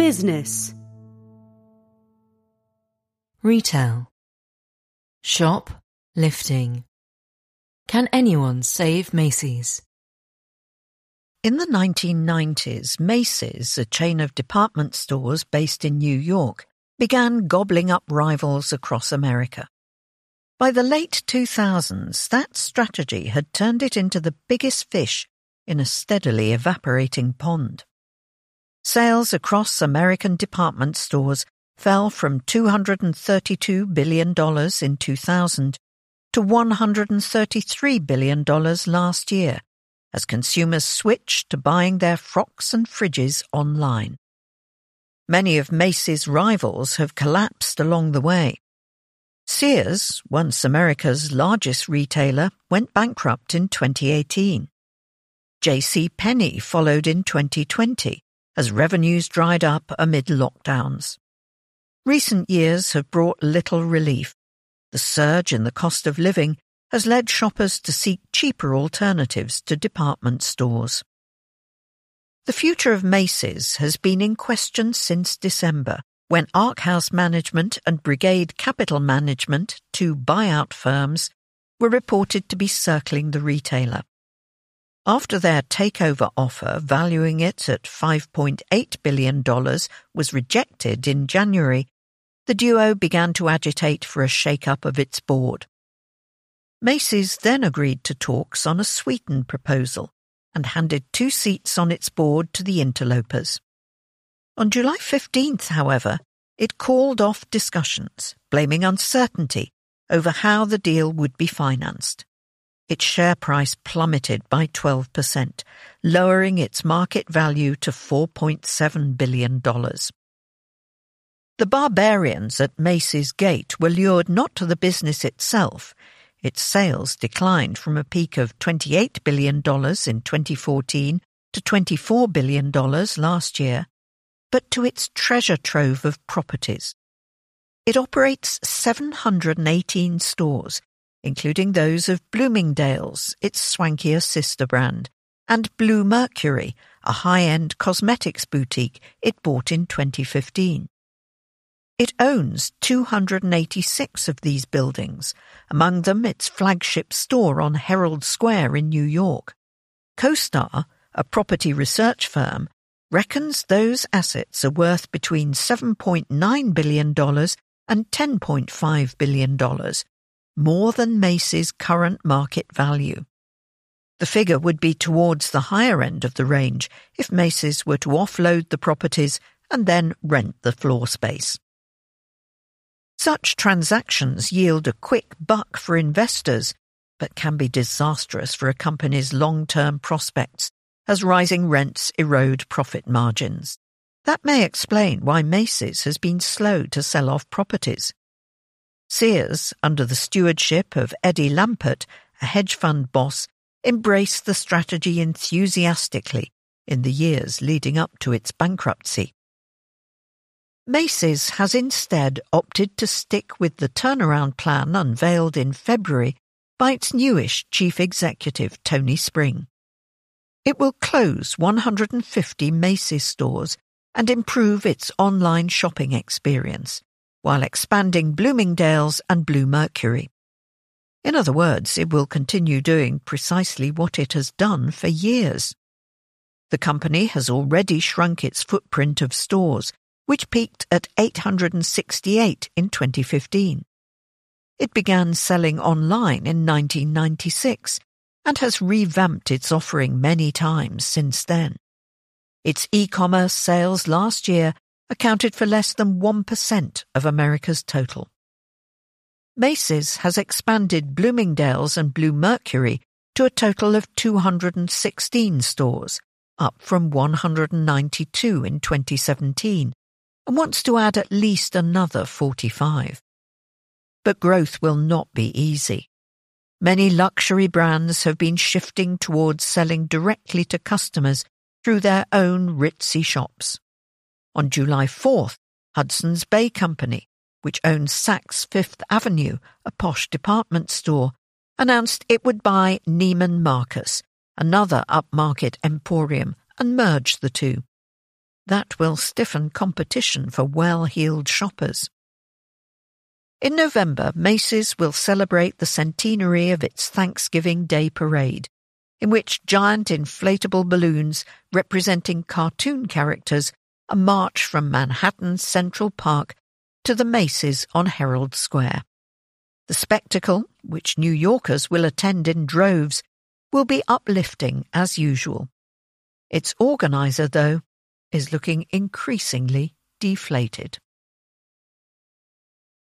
business. Retail. Shop, lifting. Can anyone save Macy's? In the 1990s, Macy's, a chain of department stores based in New York, began gobbling up rivals across America. By the late 2000s, that strategy had turned it into the biggest fish in a steadily evaporating pond. Sales across American department stores fell from $232 billion in 2000 to $133 billion last year, as consumers switched to buying their frocks and fridges online. Many of Macy's rivals have collapsed along the way. Sears, once America's largest retailer, went bankrupt in 2018. JCPenney followed in 2020 as revenues dried up amid lockdowns. Recent years have brought little relief. The surge in the cost of living has led shoppers to seek cheaper alternatives to department stores. The future of Macy's has been in question since December, when Arkhouse Management and Brigade Capital Management, two buyout firms, were reported to be circling the retailer. After their takeover offer, valuing it at $5.8 billion, was rejected in January, the duo began to agitate for a shake-up of its board. Macy's then agreed to talks on a sweetened proposal and handed 2 seats on its board to the interlopers. On July 15th, however, it called off discussions, blaming uncertainty over how the deal would be financed. Its share price plummeted by 12%, lowering its market value to $4.7 billion. The barbarians at Macy's Gate were lured not to the business itself. Its sales declined from a peak of $28 billion in 2014 to $24 billion last year, but to its treasure trove of properties. It operates 718 stores, including those of Bloomingdale's, its swankier sister brand, and Bluemercury, a high-end cosmetics boutique it bought in 2015. It owns 286 of these buildings, among them its flagship store on Herald Square in New York. CoStar, a property research firm, reckons those assets are worth between $7.9 billion and $10.5 billion, more than Macy's current market value. The figure would be towards the higher end of the range if Macy's were to offload the properties and then rent the floor space. Such transactions yield a quick buck for investors, but can be disastrous for a company's long-term prospects as rising rents erode profit margins. That may explain why Macy's has been slow to sell off properties. Sears, under the stewardship of Eddie Lampert, a hedge fund boss, embraced the strategy enthusiastically in the years leading up to its bankruptcy. Macy's has instead opted to stick with the turnaround plan unveiled in February by its newish chief executive, Tony Spring. It will close 150 Macy's stores and improve its online shopping experience, while expanding Bloomingdale's and Bluemercury. In other words, it will continue doing precisely what it has done for years. The company has already shrunk its footprint of stores, which peaked at 868 in 2015. It began selling online in 1996 and has revamped its offering many times since then. Its e-commerce sales last year accounted for less than 1% of America's total. Macy's has expanded Bloomingdale's and Bluemercury to a total of 216 stores, up from 192 in 2017, and wants to add at least another 45. But growth will not be easy. Many luxury brands have been shifting towards selling directly to customers through their own ritzy shops. On July 4th, Hudson's Bay Company, which owns Saks Fifth Avenue, a posh department store, announced it would buy Neiman Marcus, another upmarket emporium, and merge the two. That will stiffen competition for well-heeled shoppers. In November, Macy's will celebrate the centenary of its Thanksgiving Day Parade, in which giant inflatable balloons representing cartoon characters are marched from Manhattan's Central Park to the Macy's on Herald Square. The spectacle, which New Yorkers will attend in droves, will be uplifting as usual. Its organizer, though, is looking increasingly deflated.